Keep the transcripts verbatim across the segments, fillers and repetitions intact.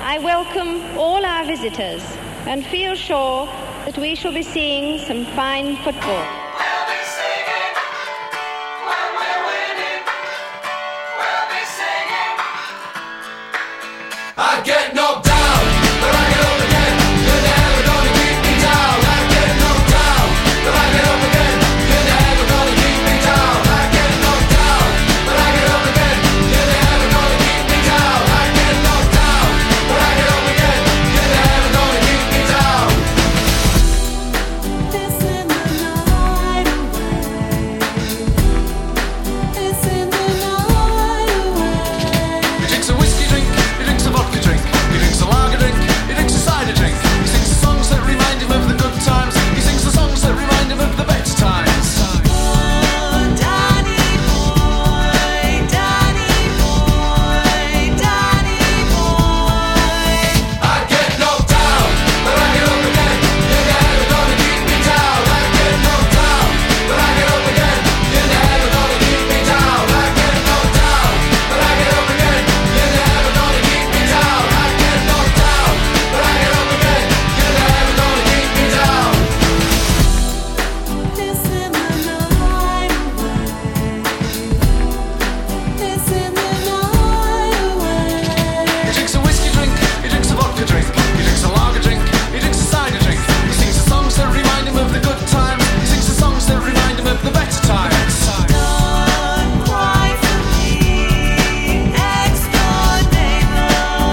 I welcome all our visitors and feel sure that we shall be seeing some fine football. We'll be singing when we're winning. We'll be singing. I get knocked down, but I get up again. You're never gonna keep me down. I get knocked down, but I get up again. You're never gonna keep me down. I get knocked down, but I get up again. You're never gonna keep me down. I get knocked down, but I get up again. You're never gonna keep me down. It's in the night away. It's in the night away. He drinks a whiskey drink, he drinks a vodka drink, he drinks a lager drink, he drinks a cider drink. He sings the songs that remind him of the good times. He sings the songs that remind him of the better times. Oh, Danny boy, Danny boy, Danny boy. I get knocked down, but I get up again. You're never gonna keep me down. I get knocked down, but I get up again. You're never gonna keep me down. I get knocked down, but I get up again. You're never gonna keep me down. I get knocked down, but I get up again. You're never gonna keep me down. It's in the night away. It's in the night away. He drinks a whiskey drink, he drinks a vodka drink, he drinks a lager drink, he drinks a cider drink. He sings the songs that remind him of the good times. He sings the songs that remind him of the better times. Don't cry for me, ex-door neighbor.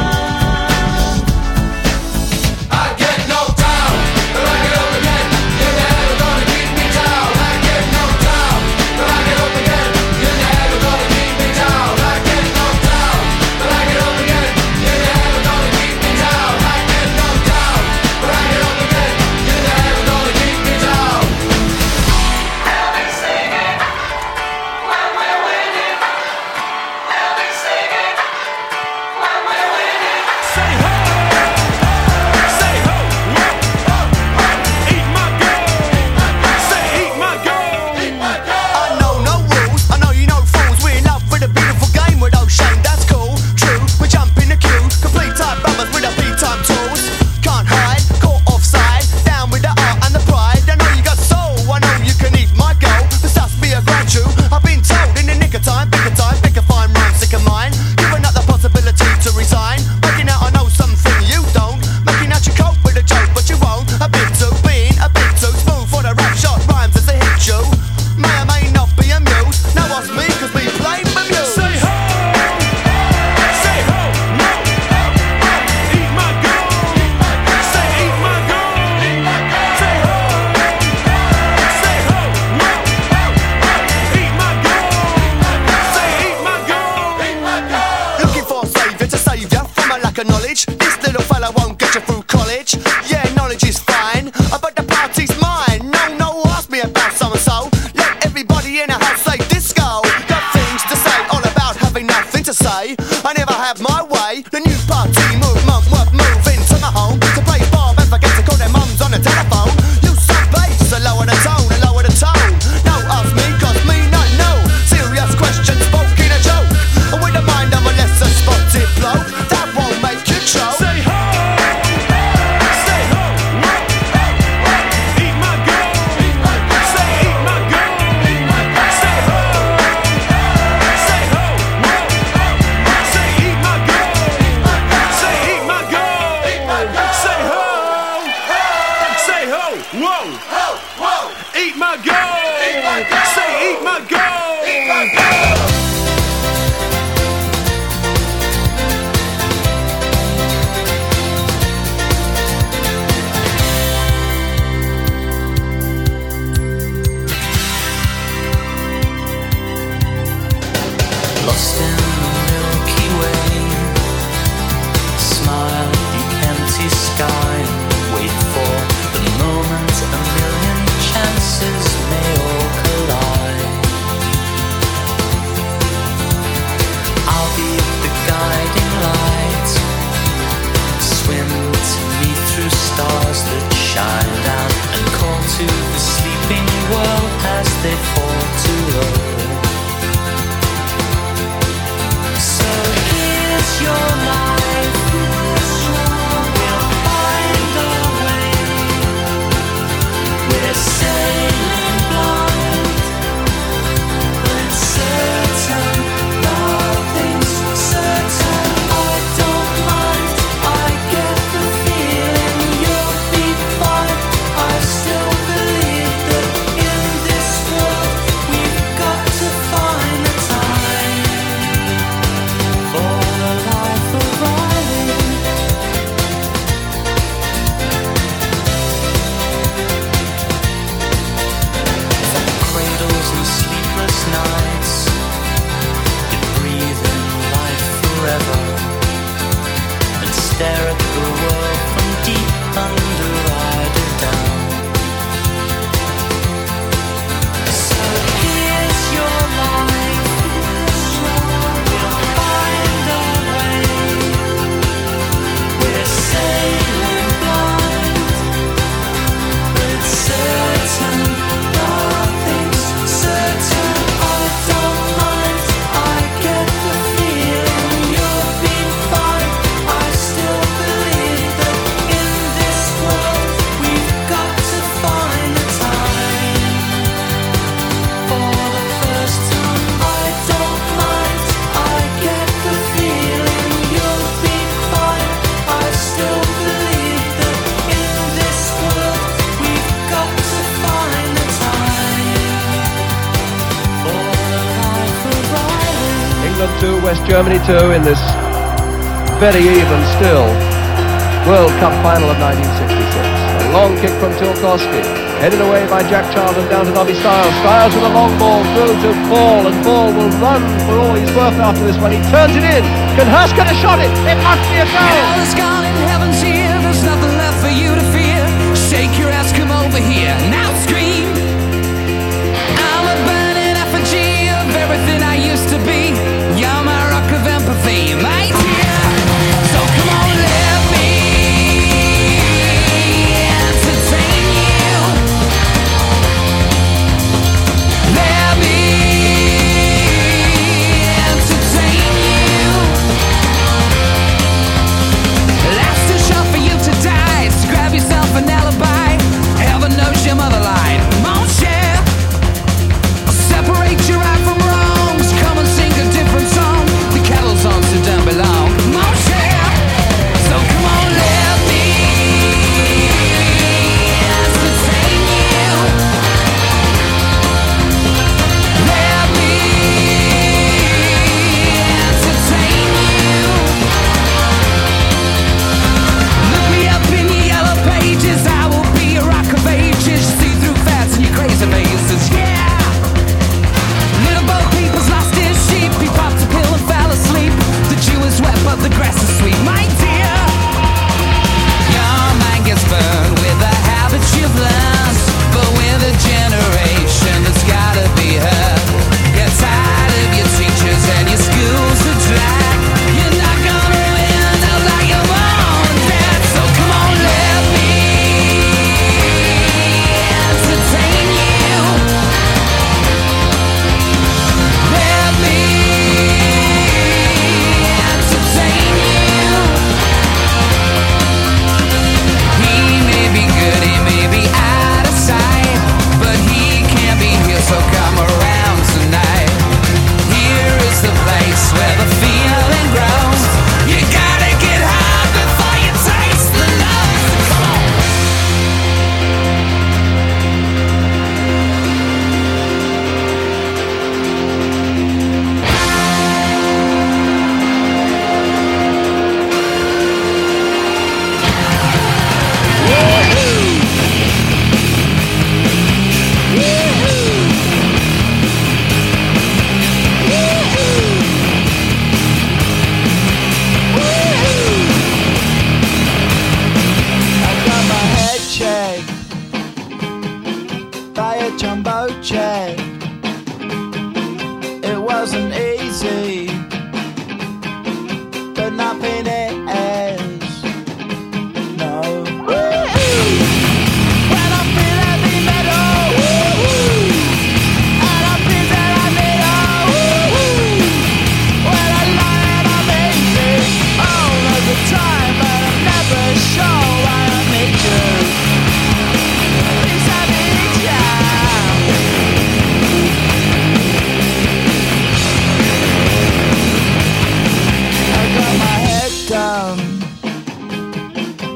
I get knocked down, but I get up again. You're never gonna keep me down. I get knocked down, but I get up again. You're never gonna keep me down. I get knocked down, but I get up again. You're never gonna keep me down. I get knocked down, but I get up again. You're never gonna keep me down. They'll be singing when we're winning. They'll be singing when we're winning. Say ho, say ho, whoa, eat my gold. Say eat my gold. I know no rules, I know you know fools. We're in love with a beautiful game with no shame, that's cool, true. We jump in the queue, complete type brothers with our P-type tools. Can't hide, caught offside, down with the art and the pride. I know you got soul, I know you can eat my goal. This has to be a grand true. I've been told in the nick of time, pick a time, pick a fine rhyme, sick of mine. Giving up the possibility to resign. Making out I know something you don't. Making out you cope with a joke, but you won't. A bit too being, a bit too smooth for the rap shot rhymes as they hit you. May or may not be amused. Now ask me, cause we play with you. Say ho, say ho, no, eat my gold. Say eat my gold. Say ho, say ho, no, eat my gold. Say eat my gold. Looking for a saviour to save ya from a lack of knowledge. This little fella won't get you through college. Yeah, knowledge is fine, uh, but the party's mine. No, no, ask me about so and so. Let everybody in the house say disco. Got things to say, all about having nothing to say. I never have my way. The new party movement worth moving to my home to play Bob and forget to call their mums on the telephone. Use some bass to lower the tone and lower the tone. No, ask me, cause me not know. Serious questions, spoken a joke. With the mind of a lesser spotted bloke, that won't make you choke. Say ho, say ho, no, eat my gold. Say eat my gold. Say ho, say ho, no, say eat my gold. Say eat stare at the world from deep under idle down. So here's your life, we'll find our way. We're sailing blind, but certain, nothing's certain. I don't mind, I get the feeling you'll be fine. I still believe that in this world we've got to find the time. For the first time, I don't mind, I get the feeling you'll be fine. I still believe that in this world we've got to find the time. For the life of Ireland. England two, West Germany two in this very even still World Cup final of nineteen sixty-six. A long kick from Tilkowski, headed away by Jack Charlton down to Nobby Stiles. Stiles with a long ball through to Ball, and Ball will run for all he's worth after this one. He turns it in. Can Hurst get a shot in? It must be a goal. All is gone in heaven's here. There's nothing left for you to fear. Shake your ass, come over here. Now scream. I'm a burning effigy of everything I used to be. You're my rock of empathy, my dear. So come on, let me entertain you. Let me entertain you. Life's too short for you to die, so grab yourself an alibi. Heaven knows your mother lied. Mon cher, separate your right from wrongs. Come and sing a different song. The kettle's on, so don't belong. Mon cher, so come on, let me entertain you. Let me entertain you. Look me up in your yellow pages. I will be a rock of ages. See through fats and your crazy faces. Yeah. Little Bo Peep's lost his sheep. He popped a pill and fell asleep. The Jew is wet, but the grass is sweet. My dear, your mind gets burned with the habits you've learned, but with a generation that's gotta be heard. Get tired of your teachers and your schools are drag. You're not gonna win out like your mom and dad. So come on, let me entertain you. Let me entertain you. He may be good, he may be out of sight, but he can't be here, so come around tonight. Here is the place where the feeling grows. You gotta get high before you taste the love. Come on. I got my head checked by a jumbo jet. It wasn't easy, but nothing is. No. When I feel heavy metal, and I feel that I need when I lie and I'm easy all of the time, but I'm never sure why I need you. Please, I need you. I got my head down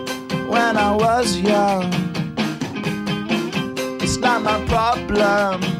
when I was young. It's not my problem.